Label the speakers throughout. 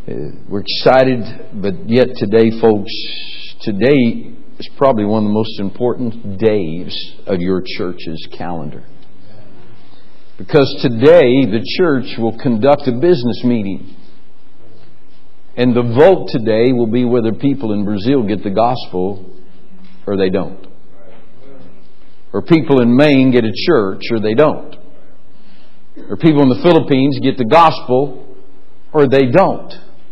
Speaker 1: We're excited, but yet today, folks, today is probably one of the most important days of your church's calendar. Because today, the church will conduct a business meeting. And the vote today will be whether people in Brazil get the gospel or they don't. Or people in Maine get a church or they don't. Or people in the Philippines get the gospel or they don't.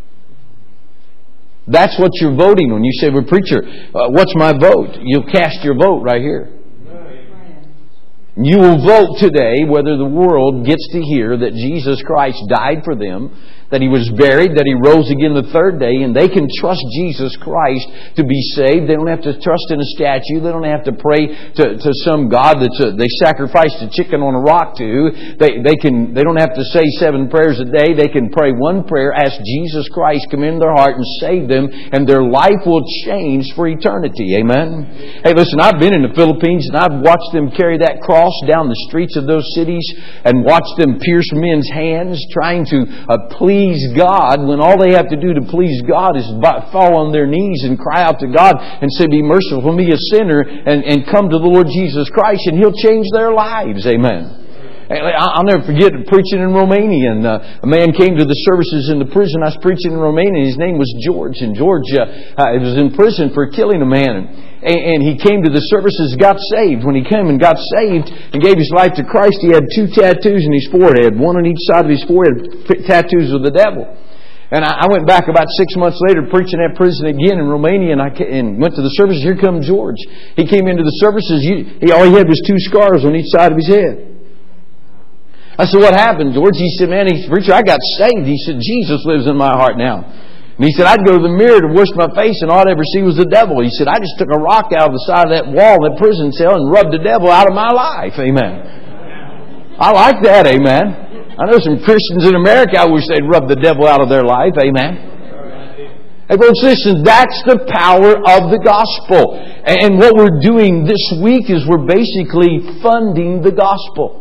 Speaker 1: That's what you're voting on. You say, well, preacher, what's my vote? You'll cast your vote right here. You will vote today whether the world gets to hear that Jesus Christ died for them, that He was buried, that He rose again the third day, and they can trust Jesus Christ to be saved. They don't have to trust in a statue. They don't have to pray to some God that they sacrificed a chicken on a rock to. They don't have to say 7 prayers a day. They can pray one prayer, ask Jesus Christ come into their heart and save them, and their life will change for eternity. Amen? Hey, listen, I've been in the Philippines, and I've watched them carry that cross down the streets of those cities and watched them pierce men's hands trying to please God, when all they have to do to please God is fall on their knees and cry out to God and say, be merciful for me, a sinner, and come to the Lord Jesus Christ, and He'll change their lives. Amen. I'll never forget preaching in Romania, and a man came to the services in the prison. I was preaching in Romania. His name was George, and George was in prison for killing a man. And he came to the services, got saved. When he came and got saved and gave his life to Christ, he had 2 tattoos in his forehead, one on each side of his forehead, tattoos of the devil. And I went back about 6 months later preaching at prison again in Romania, and went to the services. Here come George. He came into the services. All he had was 2 scars on each side of his head. I said, what happened, George? He said, man, preacher, I got saved. He said, Jesus lives in my heart now. And he said, I'd go to the mirror to wash my face, and all I'd ever see was the devil. He said, I just took a rock out of the side of that wall in that prison cell and rubbed the devil out of my life. Amen. I like that. Amen. I know some Christians in America, I wish they'd rub the devil out of their life. Amen. Hey, folks, listen, that's the power of the gospel. And what we're doing this week is we're basically funding the gospel.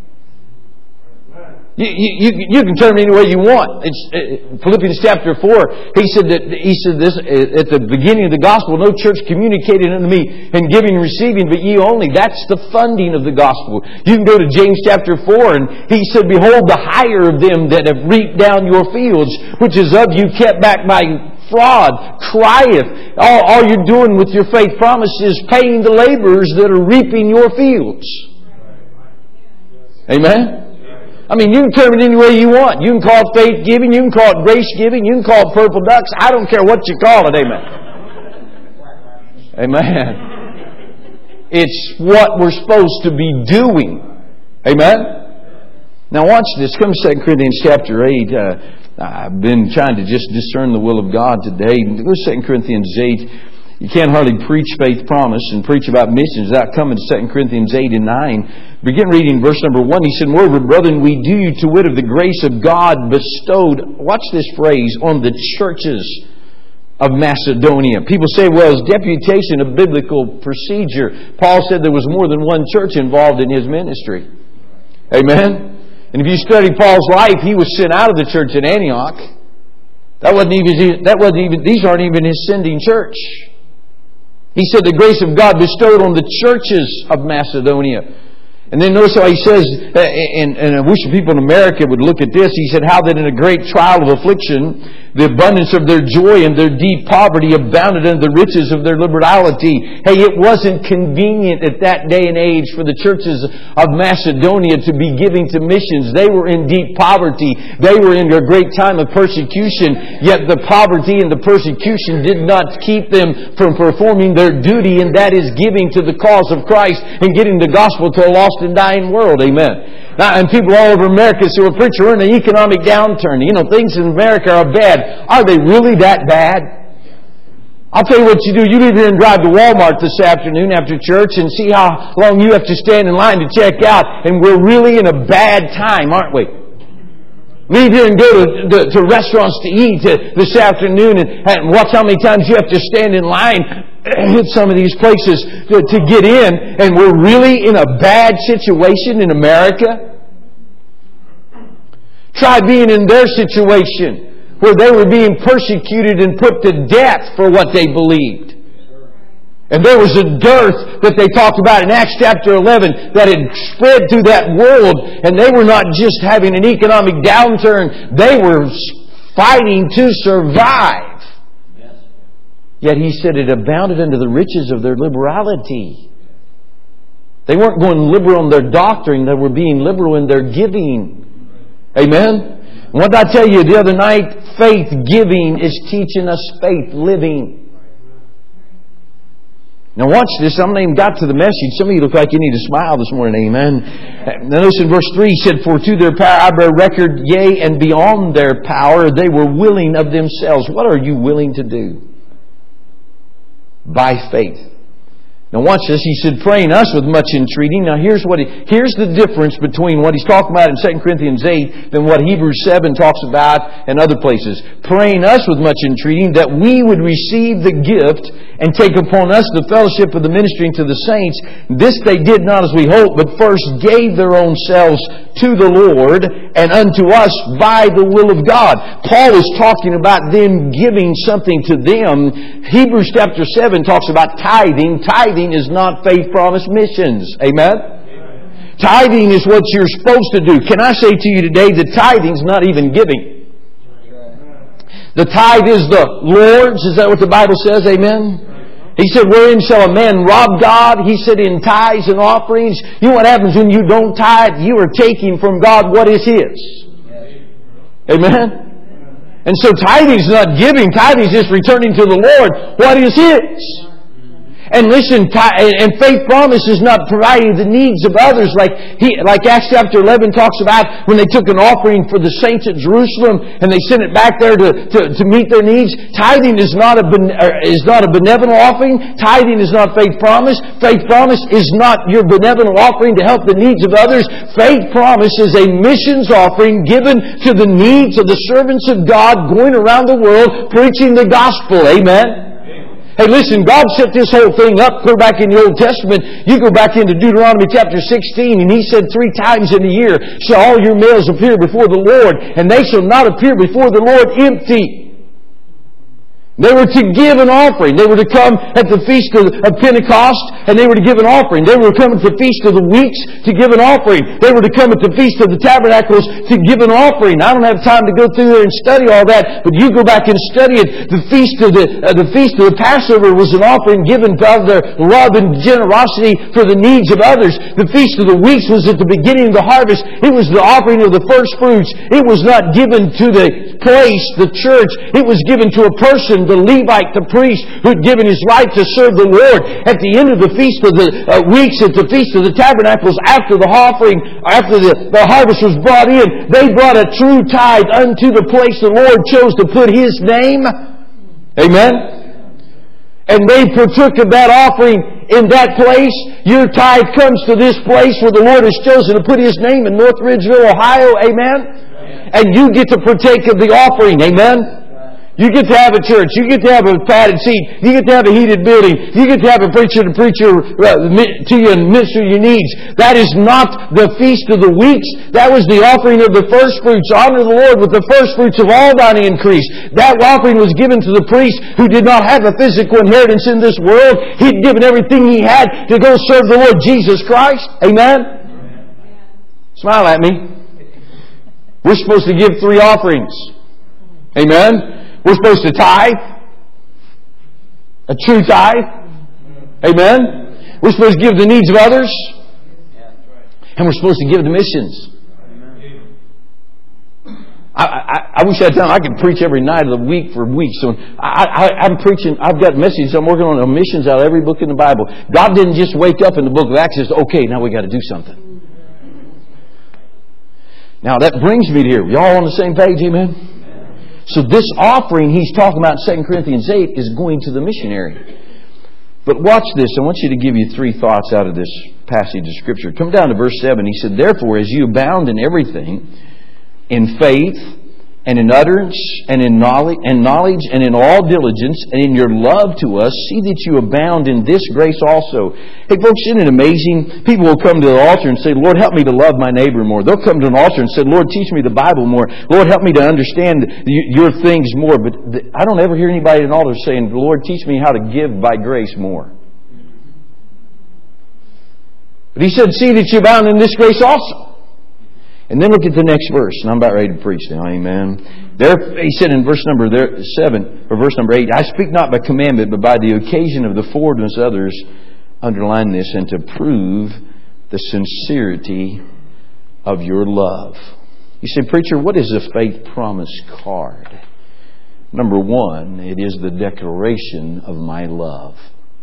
Speaker 1: You can turn it any way you want. It's Philippians chapter 4. He said this at the beginning of the gospel. No church communicated unto me in giving and receiving, but ye only. That's the funding of the gospel. You can go to James chapter 4, and he said, behold, the hire of them that have reaped down your fields, which is of you kept back by fraud, crieth. All you're doing with your faith promise is paying the laborers that are reaping your fields. Amen? I mean, you can term it any way you want. You can call it faith giving. You can call it grace giving. You can call it purple ducks. I don't care what you call it. Amen. Amen. It's what we're supposed to be doing. Amen. Now watch this. Come to 2 Corinthians chapter 8. I've been trying to just discern the will of God today. Go to 2 Corinthians 8. You can't hardly preach faith promise and preach about missions without coming to 2 Corinthians 8 and 9. Begin reading verse number 1. He said, moreover, brethren, we do you to wit of the grace of God bestowed, watch this phrase, on the churches of Macedonia. People say, well, is deputation a biblical procedure? Paul said there was more than one church involved in his ministry. Amen? And if you study Paul's life, he was sent out of the church in Antioch. These aren't even his sending church. He said the grace of God bestowed on the churches of Macedonia. And then notice how he says, and I wish the people in America would look at this. He said, how that in a great trial of affliction, the abundance of their joy and their deep poverty abounded unto the riches of their liberality. Hey, it wasn't convenient at that day and age for the churches of Macedonia to be giving to missions. They were in deep poverty. They were in a great time of persecution. Yet the poverty and the persecution did not keep them from performing their duty, and that is giving to the cause of Christ and getting the gospel to a lost and dying world. Amen. Now, and people all over America say, well, preacher, we're in an economic downturn. You know, things in America are bad. Are they really that bad? I'll tell you what you do. You leave here and drive to Walmart this afternoon after church and see how long you have to stand in line to check out. And we're really in a bad time, aren't we? Leave here and go to restaurants to eat this afternoon and watch how many times you have to stand in line at some of these places to get in. And we're really in a bad situation in America. Try being in their situation. where they were being persecuted and put to death for what they believed. And there was a dearth that they talked about in Acts chapter 11 that had spread through that world. And they were not just having an economic downturn. They were fighting to survive. Yet He said it abounded unto the riches of their liberality. They weren't going liberal in their doctrine. They were being liberal in their giving. Amen? What did I tell you the other night? Faith giving is teaching us faith living. Now watch this. I haven't even got to the message. Some of you look like you need to smile this morning. Amen. Now notice in verse 3 He said, For to their power I bear record, yea, and beyond their power they were willing of themselves. What are you willing to do? By faith. Now watch this. He said, praying us with much entreating. Now here's the difference between what he's talking about in 2 Corinthians 8 than what Hebrews 7 talks about and other places. Praying us with much entreating that we would receive the gift and take upon us the fellowship of the ministering to the saints. This they did not as we hoped, but first gave their own selves to the Lord and unto us by the will of God. Paul is talking about them giving something to them. Hebrews chapter 7 talks about tithing. Tithing is not faith promise missions. Amen? Tithing is what you're supposed to do. Can I say to you today that tithing is not even giving? The tithe is the Lord's. Is that what the Bible says? Amen? He said, wherein shall a man rob God? He said, in tithes and offerings. You know what happens when you don't tithe? You are taking from God what is His. Amen? And so tithing is not giving. Tithing is just returning to the Lord what is His. And listen, and faith promise is not providing the needs of others like Acts chapter 11 talks about when they took an offering for the saints at Jerusalem and they sent it back there to meet their needs. Tithing is not a benevolent offering. Tithing is not faith promise. Faith promise is not your benevolent offering to help the needs of others. Faith promise is a missions offering given to the needs of the servants of God going around the world preaching the gospel. Amen? Hey, listen, God set this whole thing up clear back in the Old Testament. You go back into Deuteronomy chapter 16, and He said 3 times in a year shall all your males appear before the Lord, and they shall not appear before the Lord empty. They were to give an offering. They were to come at the feast of Pentecost and they were to give an offering. They were to come at the feast of the weeks to give an offering. They were to come at the feast of the tabernacles to give an offering. I don't have time to go through there and study all that, but you go back and study it. The feast of the Passover was an offering given out of their love and generosity for the needs of others. The feast of the weeks was at the beginning of the harvest. It was the offering of the first fruits. It was not given to the place, the church. It was given to a person, the Levite, the priest, who had given his life to serve the Lord. At the end of the feast of the weeks, at the feast of the tabernacles, after the offering, after the harvest was brought in, they brought a true tithe unto the place the Lord chose to put His name. Amen? And they partook of that offering in that place. Your tithe comes to this place where the Lord has chosen to put His name in North Ridgeville, Ohio. Amen? And you get to partake of the offering. Amen? You get to have a church. You get to have a padded seat. You get to have a heated building. You get to have a preacher to preach to you and minister your needs. That is not the feast of the weeks. That was the offering of the first fruits. Honor the Lord with the first fruits of all thine increase. That offering was given to the priest who did not have a physical inheritance in this world. He'd given everything he had to go serve the Lord Jesus Christ. Amen? Smile at me. We're supposed to give 3 offerings. Amen? We're supposed to tithe. A true tithe. Amen? We're supposed to give the needs of others. And we're supposed to give to missions. I wish I had time. I could preach every night of the week for weeks. So I'm preaching. I've got messages. I'm working on missions out of every book in the Bible. God didn't just wake up in the book of Acts and say, okay, now we got to do something. Now that brings me to here. Y'all on the same page? Amen? So this offering he's talking about in 2 Corinthians 8 is going to the missionary. But watch this. I want you to give you 3 thoughts out of this passage of Scripture. Come down to verse 7. He said, therefore, as you abound in everything, in faith, and in utterance, and in knowledge, and in all diligence, and in your love to us, see that you abound in this grace also. Hey folks, isn't it amazing? People will come to the altar and say, Lord, help me to love my neighbor more. They'll come to an altar and say, Lord, teach me the Bible more. Lord, help me to understand your things more. But I don't ever hear anybody at an altar saying, Lord, teach me how to give by grace more. But He said, see that you abound in this grace also. And then look at the next verse, and I'm about ready to preach now, amen. He said in verse number 7, or verse number 8, I speak not by commandment, but by the occasion of the forwardness of others, underline this, and to prove the sincerity of your love. You say, preacher, what is a faith promise card? Number one, it is the declaration of my love.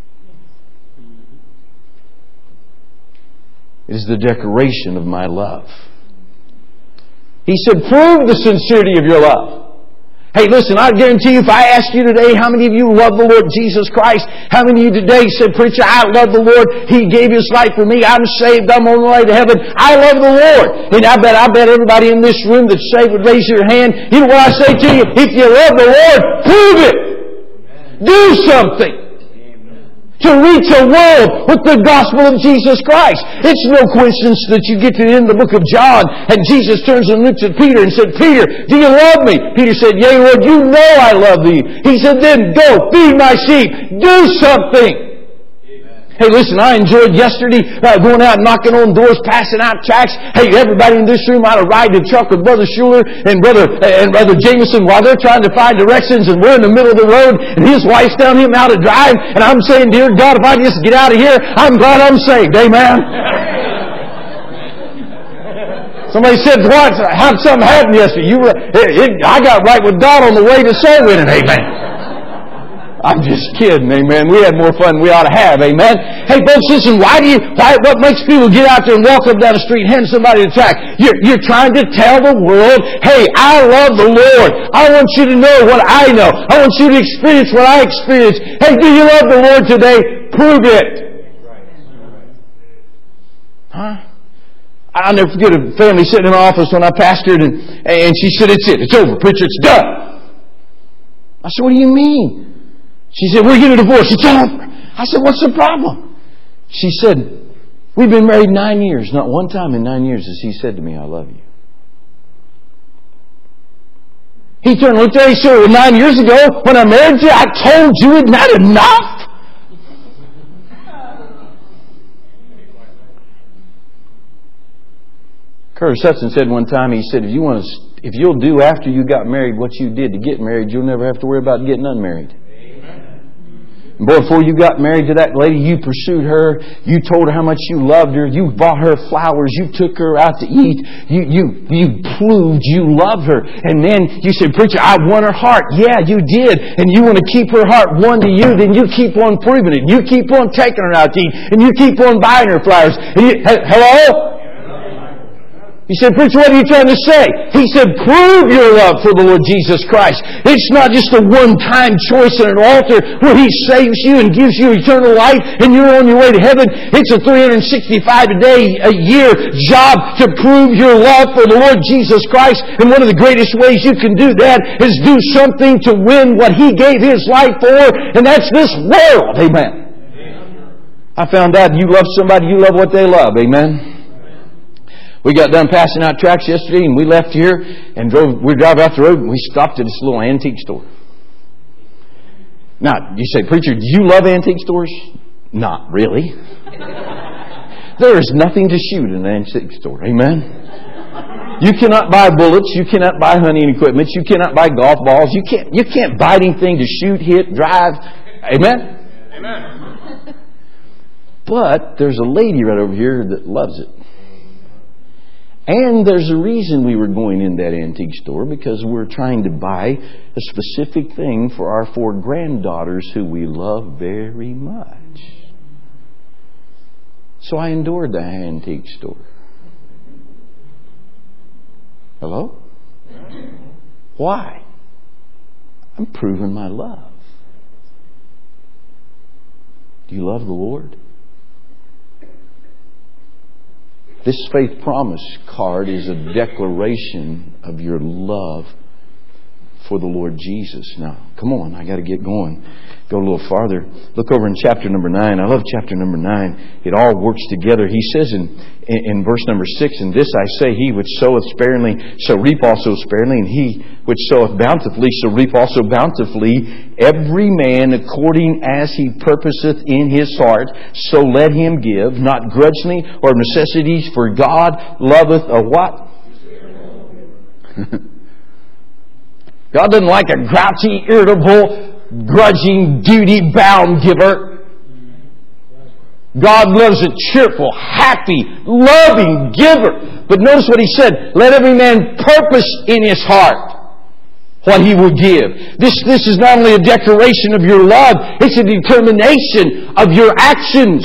Speaker 1: It is the declaration of my love. He said, prove the sincerity of your love. Hey, listen, I guarantee you, if I asked you today, how many of you love the Lord Jesus Christ? How many of you today said, preacher, I love the Lord. He gave His life for me. I'm saved. I'm on the way to heaven. I love the Lord. And I bet everybody in this room that's saved would raise your hand. You know what I say to you? If you love the Lord, prove it. Do something to reach a world with the gospel of Jesus Christ. It's no coincidence that you get to the end of the book of John and Jesus turns and looks at Peter and said, Peter, do you love me? Peter said, yea, Lord, you know I love thee. He said, then go, feed my sheep, do something. Hey, listen, I enjoyed yesterday going out and knocking on doors, passing out tracts. Hey, everybody in this room ought to ride the truck with Brother Schuler and Brother Jameson while they're trying to find directions, and we're in the middle of the road, and his wife's telling him how to drive, and I'm saying, dear God, if I just get out of here, I'm glad I'm saved. Amen. Somebody said, what? How'd something happen yesterday? I got right with God on the way to soul winning. Amen. I'm just kidding, amen. We had more fun than we ought to have, amen. Hey, folks, listen, what makes people get out there and walk up down the street and hand somebody a tract? You're trying to tell the world, hey, I love the Lord. I want you to know what I know. I want you to experience what I experience. Hey, do you love the Lord today? Prove it. Huh? I'll never forget a family sitting in my office when I pastored, and she said, it's it. It's over. Preacher, it's done. I said, what do you mean? She said, we're getting a divorce. It's over. I said, what's the problem? She said, we've been married 9 years. Not one time in 9 years has he said to me, I love you. He turned and looked at her and said, well, 9 years ago, when I married you, I told you it's not enough. Curtis Hudson said one time, he said, if you'll do after you got married what you did to get married, you'll never have to worry about getting unmarried. Boy, before you got married to that lady, you pursued her. You told her how much you loved her. You bought her flowers. You took her out to eat. You proved you loved her. And then you said, preacher, I won her heart. Yeah, you did. And you want to keep her heart won to you, then you keep on proving it. You keep on taking her out to eat. And you keep on buying her flowers. Hello? He said, preacher, what are you trying to say? He said, prove your love for the Lord Jesus Christ. It's not just a one-time choice at an altar where He saves you and gives you eternal life and you're on your way to heaven. It's a 365-day-a-year job to prove your love for the Lord Jesus Christ. And one of the greatest ways you can do that is do something to win what He gave His life for, and that's this world. Amen. I found out you love somebody, you love what they love. Amen. We got done passing out tracts yesterday, and we left here and we drove out the road, and we stopped at this little antique store. Now, you say, preacher, do you love antique stores? Not really. There is nothing to shoot in an antique store. Amen? You cannot buy bullets. You cannot buy hunting equipment. You cannot buy golf balls. You can't buy anything to shoot, hit, drive. Amen? Amen. But there's a lady right over here that loves it. And there's a reason we were going in that antique store, because we're trying to buy a specific thing for our 4 granddaughters who we love very much. So I endured the antique store. Hello? Why? I'm proving my love. Do you love the Lord? This faith promise card is a declaration of your love for the Lord Jesus. Now, come on, I got to get going. Go a little farther. Look over in chapter number 9. I love chapter number 9. It all works together. He says in verse number 6, "And this I say, he which soweth sparingly shall reap also sparingly, and he which soweth bountifully shall reap also bountifully. Every man according as he purposeth in his heart, so let him give, not grudgingly or of necessities, for God loveth a" what? God doesn't like a grouchy, irritable, grudging, duty-bound giver. God loves a cheerful, happy, loving giver. But notice what He said. Let every man purpose in his heart what he will give. This is not only a declaration of your love, it's a determination of your actions.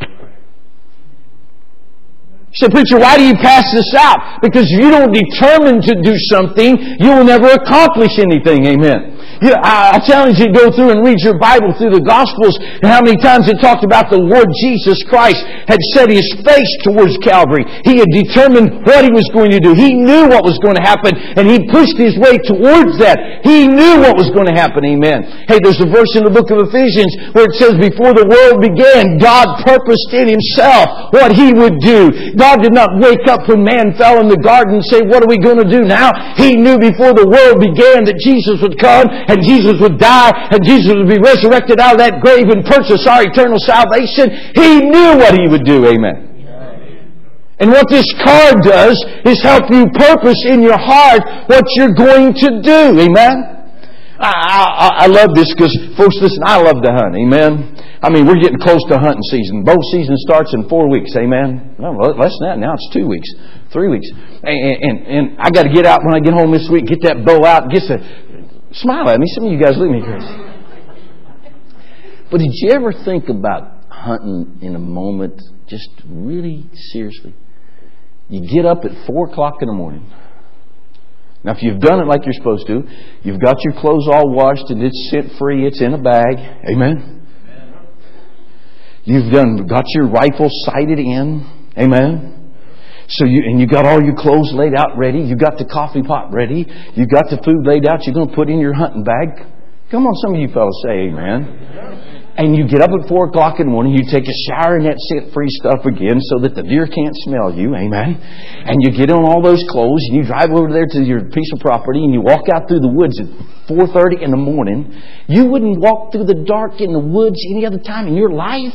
Speaker 1: You say, "Preacher, why do you pass this out?" Because if you don't determine to do something, you will never accomplish anything. Amen. I challenge you to go through and read your Bible through the Gospels and how many times it talked about the Lord Jesus Christ had set His face towards Calvary. He had determined what He was going to do. He knew what was going to happen and He pushed His way towards that. He knew what was going to happen. Amen. Hey, there's a verse in the book of Ephesians where it says, before the world began, God purposed in Himself what He would do. God did not wake up when man fell in the garden and say, "What are we going to do now?" He knew before the world began that Jesus would come and Jesus would die and Jesus would be resurrected out of that grave and purchase our eternal salvation. He knew what He would do. Amen. And what this card does is help you purpose in your heart what you're going to do. Amen. I love this because, folks, listen, I love to hunt. Amen. I mean, we're getting close to hunting season. Bow season starts in 4 weeks. Amen. Well, less than that. Now it's 2 weeks, 3 weeks. And I got to get out when I get home this week, get that bow out, smile at me. Some of you guys look at me crazy. But did you ever think about hunting in a moment, just really seriously? You get up at 4 o'clock in the morning. Now, if you've done it like you're supposed to, you've got your clothes all washed and it's scent free, it's in a bag. Amen. You've got your rifle sighted in. Amen. So you got all your clothes laid out ready. You got the coffee pot ready. You got the food laid out. You're going to put in your hunting bag. Come on, some of you fellas say amen. And you get up at 4 o'clock in the morning. You take a shower in that scent-free stuff again so that the deer can't smell you. Amen. And you get on all those clothes and you drive over there to your piece of property and you walk out through the woods at 4:30 in the morning. You wouldn't walk through the dark in the woods any other time in your life.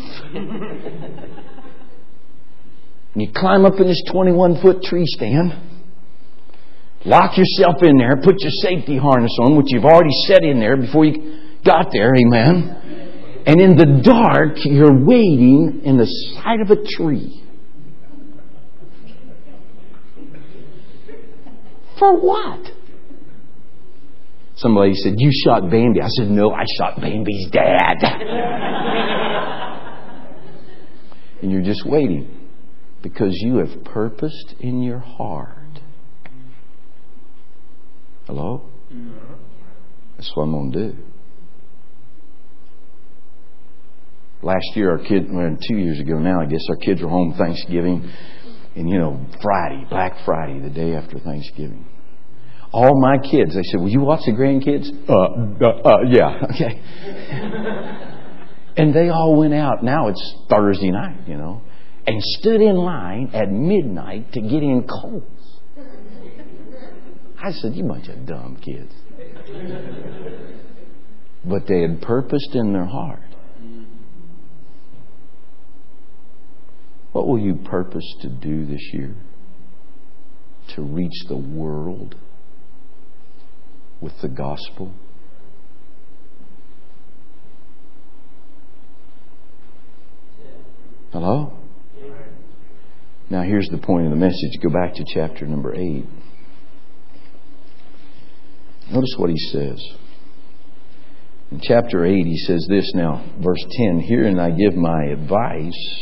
Speaker 1: And you climb up in this 21-foot tree stand. Lock yourself in there. Put your safety harness on, which you've already set in there before you got there. Amen. And in the dark, you're waiting in the side of a tree. For what? Some lady said, "You shot Bambi." I said, "No, I shot Bambi's dad." And you're just waiting because you have purposed in your heart. Hello? That's what I'm going to do. Last year, our kids, 2 years ago now, I guess, our kids were home Thanksgiving. And, Friday, Black Friday, the day after Thanksgiving. All my kids, they said, "Will you watch the grandkids?" Yeah, okay. And they all went out. Now it's Thursday night, and stood in line at midnight to get in coals. I said, "You bunch of dumb kids." But they had purposed in their heart. What will you purpose to do this year to reach the world with the gospel? Hello? Now here's the point of the message. Go back to chapter number 8. Notice what he says. In chapter 8 he says this now, verse 10, "Herein I give my advice,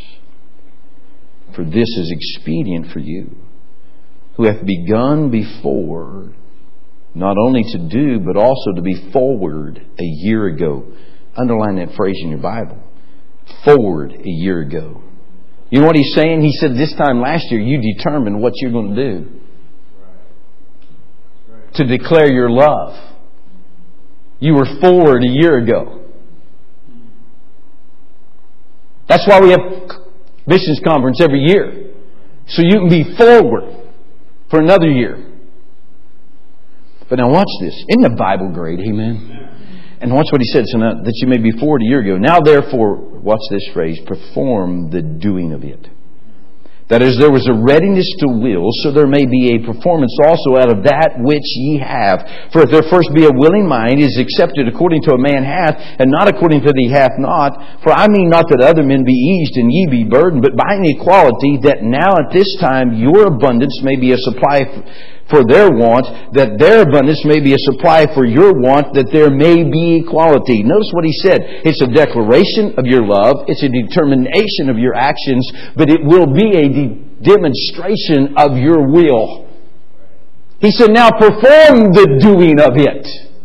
Speaker 1: for this is expedient for you, who have begun before, not only to do, but also to be forward a year ago." Underline that phrase in your Bible. Forward a year ago. You know what he's saying? He said this time last year, you determined what you're going to do to declare your love. you were forward a year ago. That's why we have missions conference every year. So you can be forward for another year. But now watch this. Isn't the Bible great? Amen. And watch what he said. So now, that you may be forward a year ago. Now therefore, watch this phrase, perform the doing of it. That is, there was a readiness to will, so there may be a performance also out of that which ye have. For if there first be a willing mind, is accepted according to a man hath, and not according to the hath not. For I mean not that other men be eased, and ye be burdened, but by an equality, that now at this time your abundance may be a supply for their want, that their abundance may be a supply for your want, that there may be equality. Notice what he said. It's a declaration of your love. It's a determination of your actions, but it will be a demonstration of your will. He said, now perform the doing of it.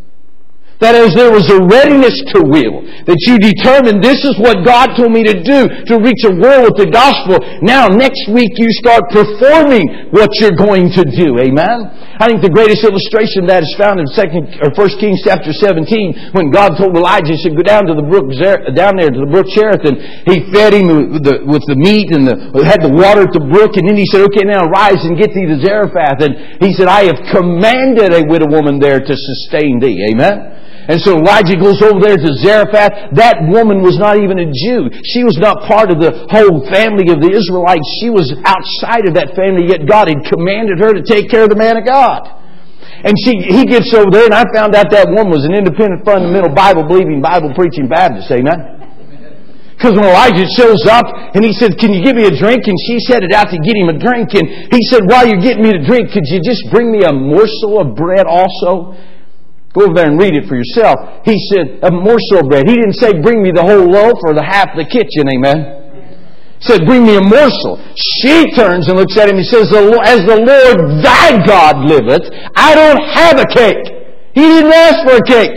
Speaker 1: That is, there was a readiness to will. That you determined, this is what God told me to do, to reach a world with the gospel. Now, next week you start performing what you're going to do. Amen? I think the greatest illustration of that is found in 1 Kings chapter 17, when God told Elijah, he said, go down to the brook, down there to the brook Cherith, and he fed him with the meat and had the water at the brook, and then he said, okay, now rise and get thee to Zarephath. And he said, I have commanded a widow woman there to sustain thee. Amen? And so Elijah goes over there to Zarephath. That woman was not even a Jew. She was not part of the whole family of the Israelites. She was outside of that family, yet God had commanded her to take care of the man of God. And he gets over there, and I found out that woman was an independent, fundamental, Bible-believing, Bible-preaching Baptist. Amen? Because when Elijah shows up, and he said, can you give me a drink? And she's headed out to get him a drink. And he said, while you're getting me to drink, could you just bring me a morsel of bread also? Go over there and read it for yourself. He said, a morsel of bread. He didn't say, bring me the whole loaf or the half of the kitchen. Amen? He said, bring me a morsel. She turns and looks at him and says, as the Lord thy God liveth, I don't have a cake. He didn't ask for a cake.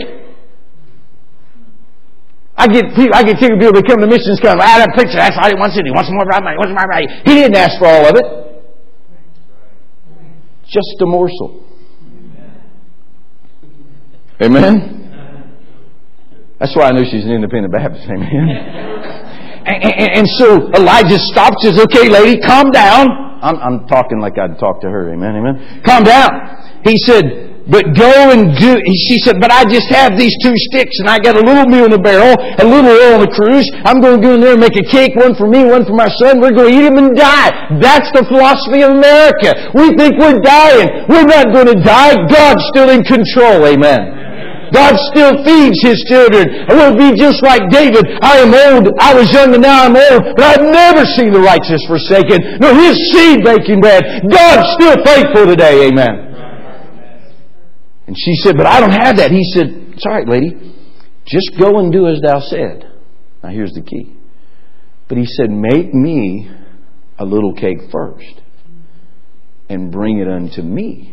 Speaker 1: I get people that come to missions come, I have a picture, that's all he wants. He wants more money. He didn't ask for all of it. Just a morsel. Amen? That's why I know she's an independent Baptist. Amen? and so Elijah stops and says, okay, lady, calm down. I'm talking like I'd talk to her. Amen? Amen? Calm down. He said, but go and do... She said, but I just have these 2 sticks and I got a little meal in the barrel, a little oil on the cruise. I'm going to go in there and make a cake, one for me, one for my son. We're going to eat them and die. That's the philosophy of America. We think we're dying. We're not going to die. God's still in control. Amen? God still feeds His children. It will be just like David. I am old. I was young and now I'm old. But I've never seen the righteous forsaken, nor his seed baking bread. God's still faithful today. Amen. And she said, but I don't have that. He said, it's all right, lady. Just go and do as thou said. Now here's the key. But he said, make me a little cake first and bring it unto me.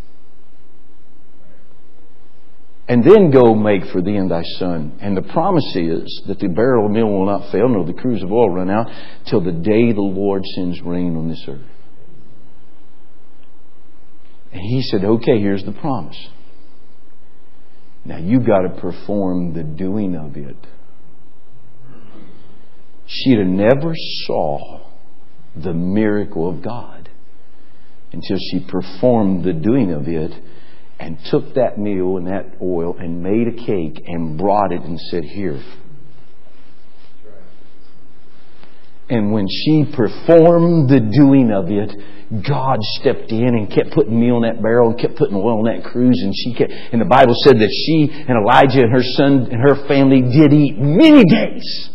Speaker 1: And then go make for thee and thy son. And the promise is that the barrel of meal will not fail, nor the cruse of oil run out, till the day the Lord sends rain on this earth. And he said, okay, here's the promise. Now you got to perform the doing of it. She'd have never saw the miracle of God until she performed the doing of it and took that meal and that oil and made a cake and brought it and said, here. And when she performed the doing of it, God stepped in and kept putting meal in that barrel and kept putting oil in that cruse. And the Bible said that she and Elijah and her son and her family did eat many days.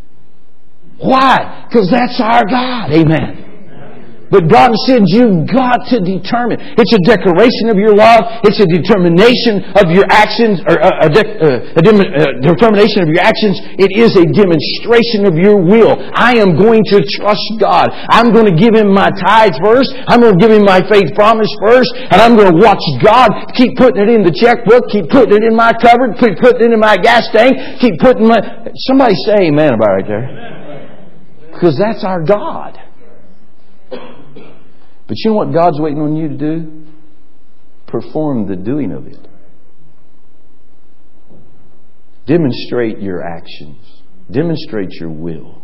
Speaker 1: Why? Because that's our God. Amen. But God said you've got to determine. It's a declaration of your love. It's a determination of your actions. Determination of your actions. It is a demonstration of your will. I am going to trust God. I'm going to give Him my tithes first. I'm going to give Him my faith promise first. And I'm going to watch God keep putting it in the checkbook. Keep putting it in my cupboard. Keep putting it in my gas tank. Keep putting my... Somebody say amen about right there. Because that's our God. But you know what God's waiting on you to do? Perform the doing of it. Demonstrate your actions. Demonstrate your will.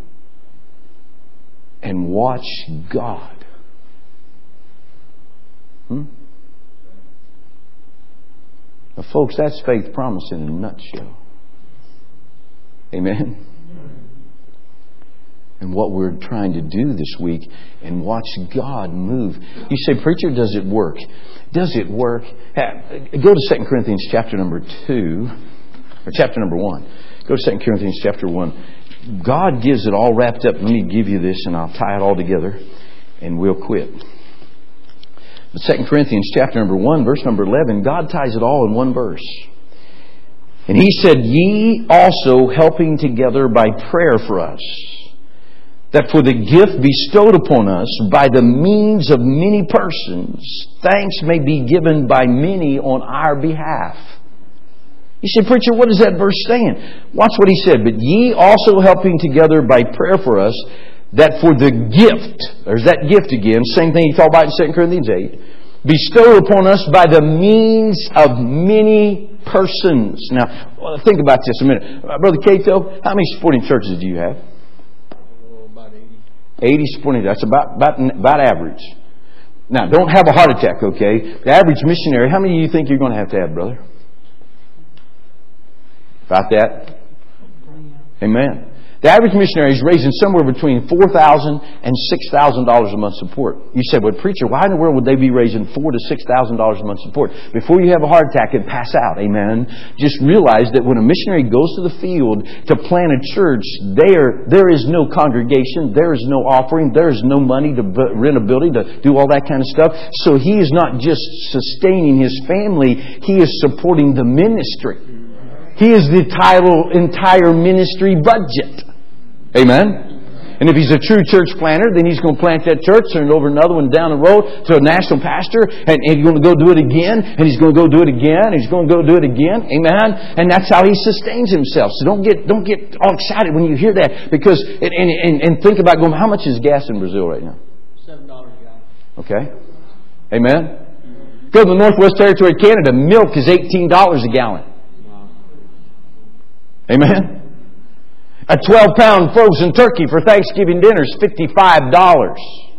Speaker 1: And watch God. Now, folks, that's faith promise in a nutshell. Amen? And what we're trying to do this week, and watch God move. You say, preacher, does it work? Does it work? Go to 2 Corinthians chapter number 2, or chapter number 1. Go to 2 Corinthians chapter 1. God gives it all wrapped up. Let me give you this, and I'll tie it all together, and we'll quit. But 2 Corinthians chapter number 1, verse number 11, God ties it all in one verse. And He said, ye also helping together by prayer for us, that for the gift bestowed upon us by the means of many persons, thanks may be given by many on our behalf. You say, preacher, what is that verse saying? Watch what he said. But ye also helping together by prayer for us, that for the gift, there's that gift again, same thing he talked about in 2 Corinthians 8, bestowed upon us by the means of many persons. Now, think about this a minute. Brother Cato, how many supporting churches do you have? 80 supporting. That's about average. Now, don't have a heart attack, okay? The average missionary, how many do you think you're going to have, brother? About that? Amen. The average missionary is raising somewhere between $4,000 and $6,000 a month support. You said, well, preacher, why in the world would they be raising $4,000 to $6,000 a month support? Before you have a heart attack and pass out, amen, just realize that when a missionary goes to the field to plant a church, there is no congregation, there is no offering, there is no money to rent a building, to do all that kind of stuff. So he is not just sustaining his family, he is supporting the ministry. He is the entire ministry budget. Amen? And if he's a true church planter, then he's going to plant that church, turn it over another one down the road to a national pastor, and he's going to go do it again, and he's going to go do it again, and he's going to go do it again. Amen? And that's how he sustains himself. So don't get all excited when you hear that, because and think about going, how much is gas in Brazil right now? $7 a gallon. Okay. Amen? Go to the Northwest Territory of Canada, milk is $18 a gallon. Amen? A 12-pound frozen turkey for Thanksgiving dinner is $55.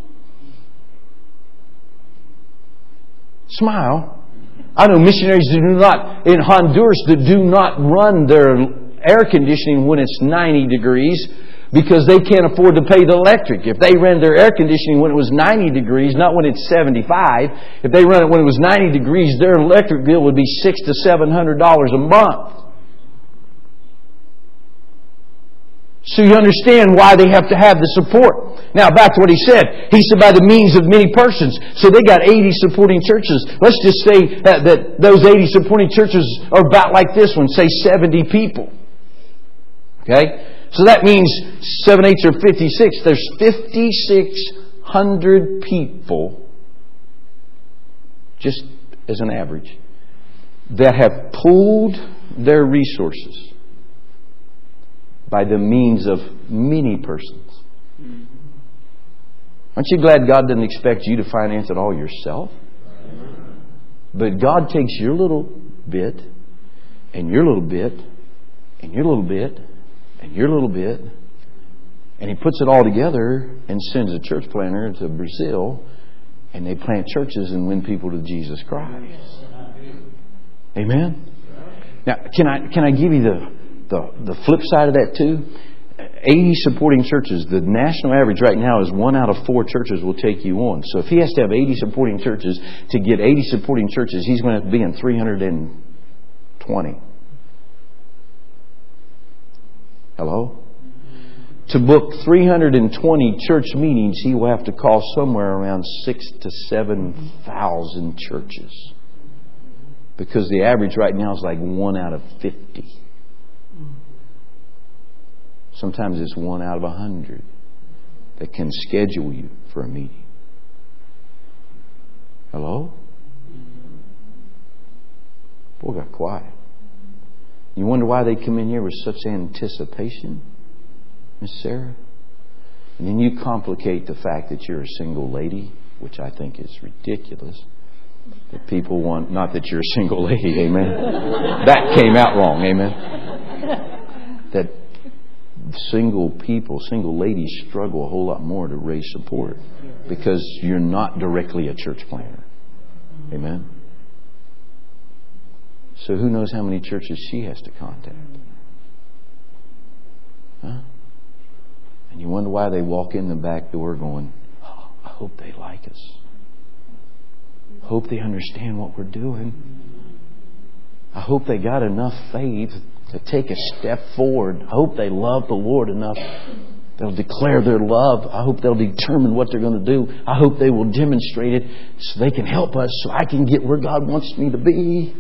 Speaker 1: Smile. I know missionaries in Honduras that do not run their air conditioning when it's 90 degrees because they can't afford to pay the electric. If they ran their air conditioning when it was 90 degrees, not when it's 75, if they run it when it was 90 degrees, their electric bill would be $600 to $700 a month. So you understand why they have to have the support. Now, back to what he said. He said by the means of many persons. So they got 80 supporting churches. Let's just say that those 80 supporting churches are about like this one. Say 70 people. Okay? So that means 7 8s are 56. There's 5,600 people, just as an average, that have pooled their resources by the means of many persons. Aren't you glad God doesn't expect you to finance it all yourself? But God takes your little bit, and your little bit, and your little bit, and your little bit, and He puts it all together and sends a church planter to Brazil, and they plant churches and win people to Jesus Christ. Amen? Now, can I give you the flip side of that too? 80 supporting churches. The national average right now is 1 out of 4 churches will take you on. So if he has to have 80 supporting churches, to get 80 supporting churches, he's going to have to be in 320. Hello? To book 320 church meetings, he will have to call somewhere around 6,000 to 7,000 churches. Because the average right now is like 1 out of 50. Sometimes it's 1 out of 100 that can schedule you for a meeting. Hello? Boy, got quiet. You wonder why they come in here with such anticipation, Miss Sarah? And then you complicate the fact that you're a single lady, which I think is ridiculous. That people want, not that you're a single lady, amen. That came out wrong, amen. that single people, single ladies struggle a whole lot more to raise support because you're not directly a church planter. Amen? So who knows how many churches she has to contact? Huh? And you wonder why they walk in the back door going, oh, I hope they like us. Hope they understand what we're doing. I hope they got enough faith to take a step forward. I hope they love the Lord enough. They'll declare their love. I hope they'll determine what they're going to do. I hope they will demonstrate it so they can help us, so I can get where God wants me to be.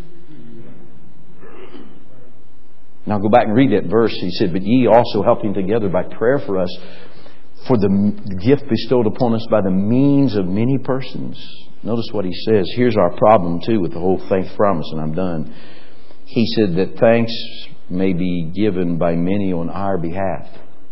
Speaker 1: Now go back and read that verse. He said, but ye also helping together by prayer for us, for the gift bestowed upon us by the means of many persons. Notice what he says. Here's our problem too with the whole thanks promise, and I'm done. He said that thanks may be given by many on our behalf.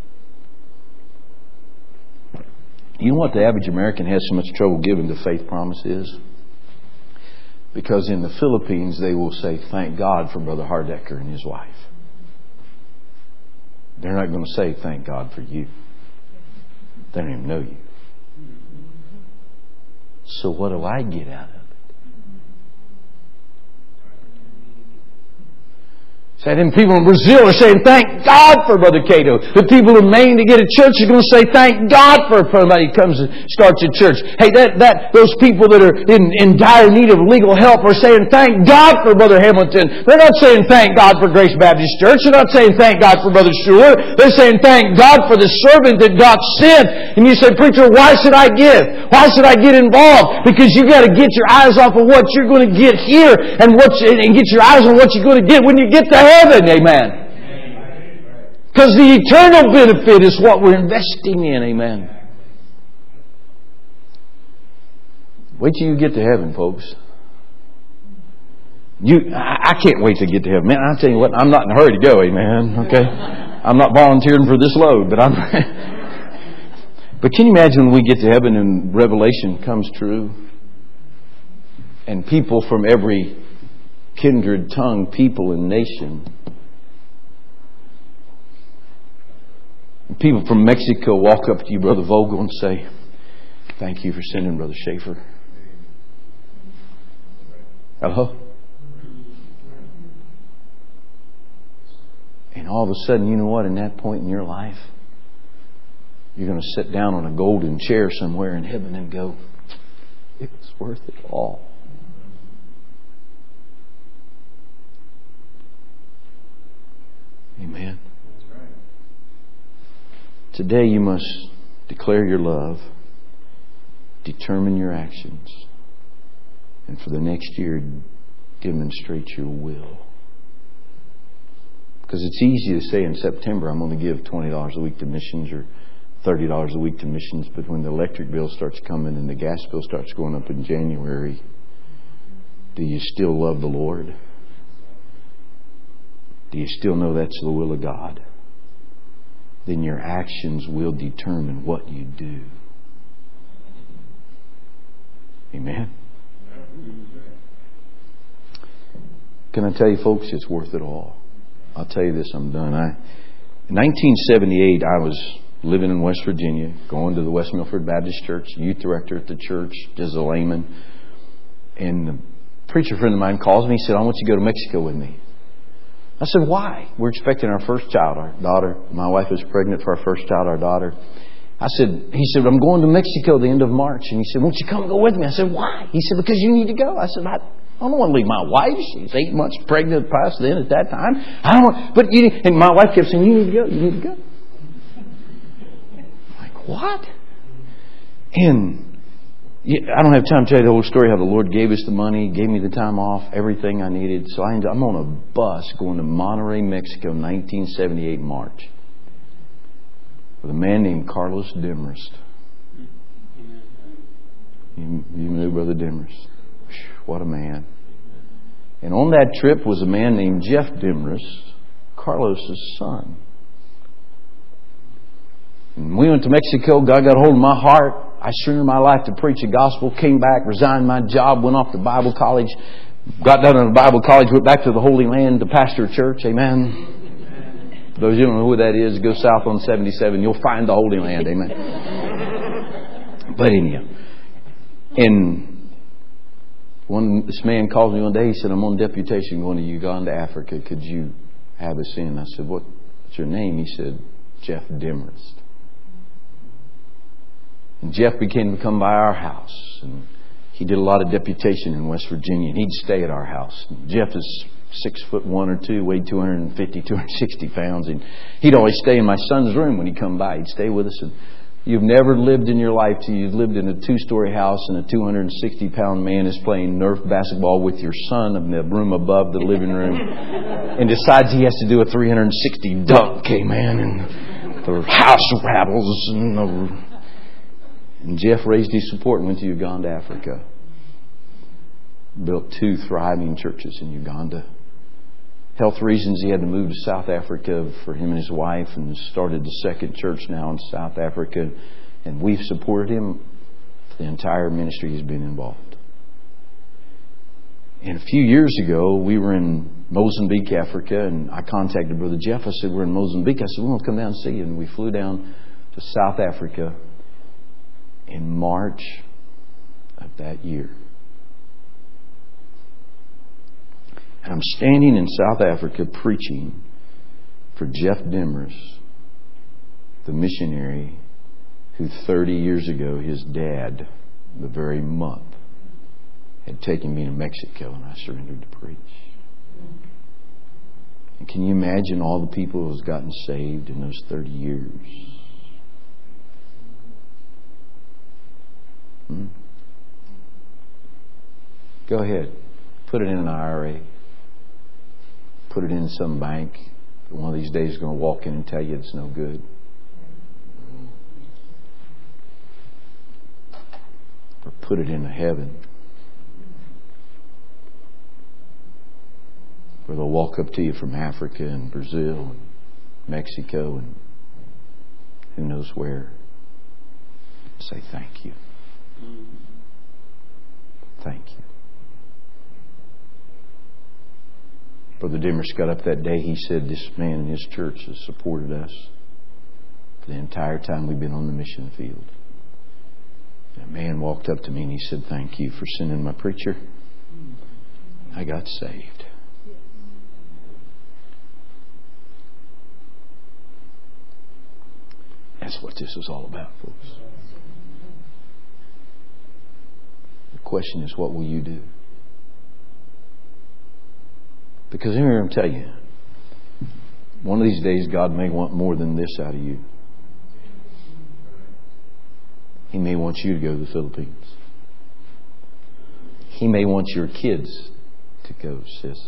Speaker 1: You know what the average American has so much trouble giving the faith promise is? Because in the Philippines they will say, thank God for Brother Hardecker and his wife. They're not going to say, thank God for you. They don't even know you. So what do I get out of it? So then people in Brazil are saying, thank God for Brother Cato. The people in Maine to get a church are going to say, thank God for somebody who comes and starts a church. Hey, those people that are in dire need of legal help are saying, thank God for Brother Hamilton. They're not saying, thank God for Grace Baptist Church. They're not saying, thank God for Brother Schuler. They're saying, thank God for the servant that God sent. And you say, preacher, why should I give? Why should I get involved? Because you've got to get your eyes off of what you're going to get here and get your eyes on what you're going to get when you get to heaven. Amen. Because the eternal benefit is what we're investing in. Amen. Wait till you get to heaven, folks. I can't wait to get to heaven. Man, I'll tell you what, I'm not in a hurry to go. Amen. Okay? I'm not volunteering for this load, but But can you imagine when we get to heaven and Revelation comes true? And people from every kindred, tongue, people, and nation. And people from Mexico walk up to you, Brother Vogel, and say, thank you for sending Brother Schaefer. Hello? And all of a sudden, you know what? In that point in your life, you're going to sit down on a golden chair somewhere in heaven and go, it was worth it all. Amen. Today you must declare your love, determine your actions, and for the next year demonstrate your will. Because it's easy to say in September, I'm going to give $20 a week to missions or $30 a week to missions, but when the electric bill starts coming and the gas bill starts going up in January, do you still love the Lord? Do you still know that's the will of God? Then your actions will determine what you do. Amen? Can I tell you, folks, it's worth it all. I'll tell you this, I'm done. In 1978, I was living in West Virginia, going to the West Milford Baptist Church, youth director at the church, as a layman. And the preacher friend of mine calls me, he said, I want you to go to Mexico with me. I said, why? We're expecting our first child, our daughter. My wife was pregnant for our first child, our daughter. He said, I'm going to Mexico the end of March. And he said, won't you come and go with me? I said, why? He said, because you need to go. I said, I don't want to leave my wife. She's 8 months pregnant past then at that time. And my wife kept saying, you need to go, you need to go. I'm like, what? And I don't have time to tell you the whole story, how the Lord gave us the money, gave me the time off, everything I needed. So I'm on a bus going to Monterrey, Mexico, 1978 March, with a man named Carlos Demarest. You knew Brother Demarest. What a man. And on that trip was a man named Jeff Demarest, Carlos's son. And we went to Mexico. God got a hold of my heart. I surrendered my life to preach the gospel, came back, resigned my job, went off to Bible college, got done in Bible college, went back to the Holy Land to pastor a church. Amen. Those of you who don't know who that is, go south on 77. You'll find the Holy Land. Amen. But anyhow, and this man called me one day. He said, I'm on deputation going to Uganda, Africa. Could you have us in? I said, what's your name? He said, Jeff Demarest. And Jeff began to come by our house. And he did a lot of deputation in West Virginia. And he'd stay at our house. And Jeff is 6'1" or 2", weighed 250, 260 pounds. And he'd always stay in my son's room when he'd come by. He'd stay with us. And you've never lived in your life till you've lived in a 2-story house and a 260-pound man is playing Nerf basketball with your son in the room above the living room and decides he has to do a 360 dunk, man, and the house rattles. And Jeff raised his support and went to Uganda, Africa. Built 2 thriving churches in Uganda. Health reasons, he had to move to South Africa for him and his wife, and started the 2nd church now in South Africa. And we've supported him for the entire ministry he's been involved. And a few years ago, we were in Mozambique, Africa, and I contacted Brother Jeff. I said, we're in Mozambique. I said, we want to come down and see you. And we flew down to South Africa in March of that year. And I'm standing in South Africa preaching for Jeff Demarest, the missionary who 30 years ago, his dad, the very month, had taken me to Mexico and I surrendered to preach. And can you imagine all the people who have gotten saved in those 30 years? Go ahead. Put it in an IRA. Put it in some bank. One of these days is going to walk in and tell you it's no good. Or put it into heaven, where they'll walk up to you from Africa and Brazil and Mexico and who knows where. Say thank you. Thank you. Brother Demarest got up that day. He said this man in his church has supported us for the entire time we've been on the mission field. And a man walked up to me and he said, thank you for sending my preacher. I got saved. That's what this is all about, folks. The question is, what will you do? Because here I'm telling you, one of these days God may want more than this out of you. He may want you to go to the Philippines. He may want your kids to go, sis.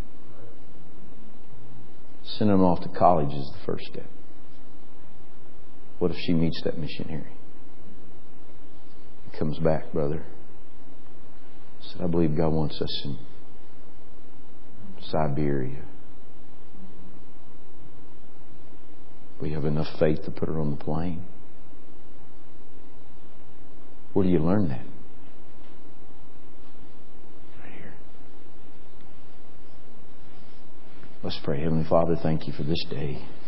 Speaker 1: Sending them off to college is the first step. What if she meets that missionary? He comes back, brother. Said, I believe God wants us in Siberia. We have enough faith to put her on the plane. Where do you learn that? Right here. Let's pray. Heavenly Father, thank you for this day.